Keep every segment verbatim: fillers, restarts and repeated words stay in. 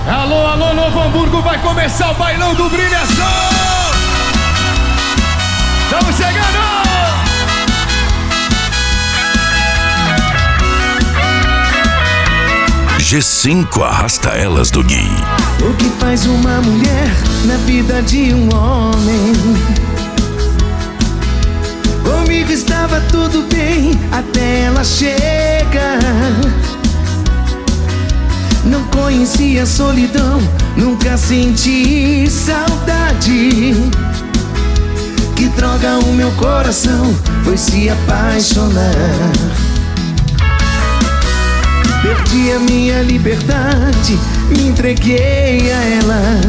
Alô, alô, Novo Hamburgo, vai começar o bailão do Brilhação. Estamos chegando. G cinco arrasta elas do Gui. O que faz uma mulher na vida de um homem? Comigo estava tudo bem até ela chega. Não conhecia solidão, nunca senti saudade. Que droga, o meu coração foi se apaixonar. Perdi a minha liberdade, me entreguei a ela.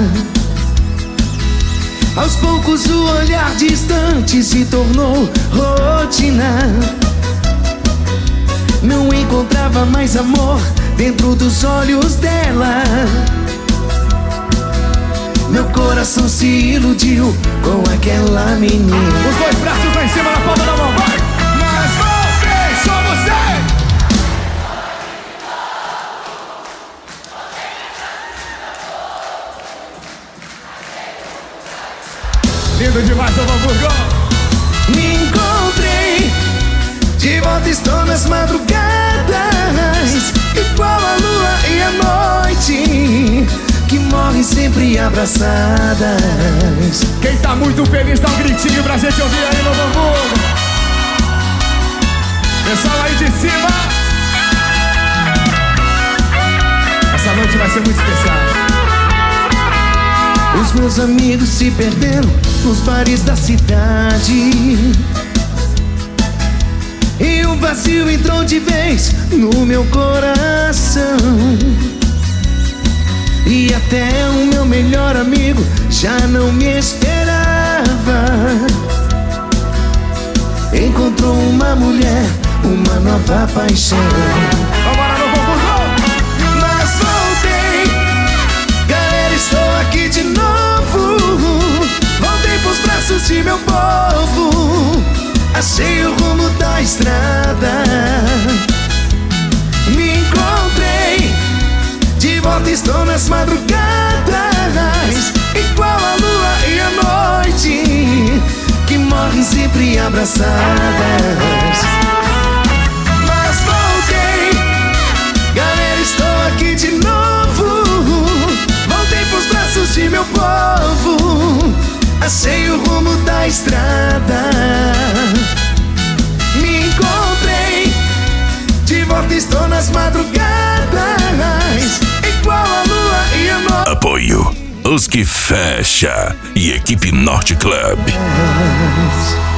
Aos poucos o olhar distante se tornou rotina. Não encontrava mais amor dentro dos olhos dela. Meu coração se iludiu com aquela menina. Os dois braços lá em cima na palma da mão, vai! Mas voltei, só você! Lindo demais, Novo Hamburgo! Me encontrei, de volta estou nas madrugadas, igual a lua e a noite, que morrem sempre abraçadas. Quem tá muito feliz dá um gritinho pra gente ouvir aí, Novo Hamburgo. Pessoal aí de cima. Essa noite vai ser muito especial. Os meus amigos se perderam nos bares da cidade, e o vazio entrou de vez no meu coração. E até o meu melhor amigo já não me esperava. Encontrou uma mulher, uma nova paixão. Vambora, Novo Hamburgo! Mas voltei, galera, estou aqui de novo. Voltei pros braços de meu povo. Achei o rumo da estrada. Me encontrei, de volta estou nas madrugadas, igual a lua e a noite, que morrem sempre abraçadas. Mas voltei, galera, estou aqui de novo. Voltei pros braços de meu povo. Achei o rumo da estrada. Me encontrei, de volta estou nas madrugadas, igual a lua e a noite. Apoio Os Que Fecha e Equipe Norte Club.